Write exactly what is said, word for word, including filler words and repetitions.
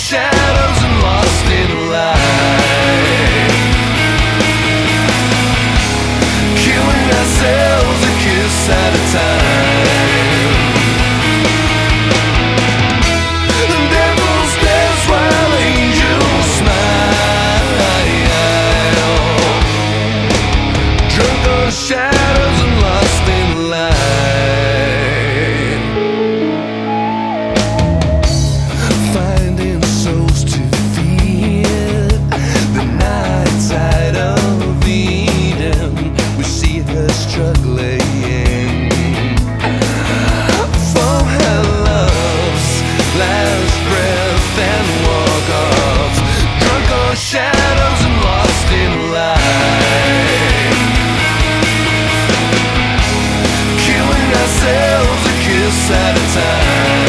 shadows and lost in light, killing ourselves a kiss at a time. The devil stares while angels smile, drunk on shadows and lost in light, finding souls to feed. The night side of Eden, we see her struggling for her love's last breath and walk off, drunk on shadows and lost in light, killing ourselves a kiss at a time.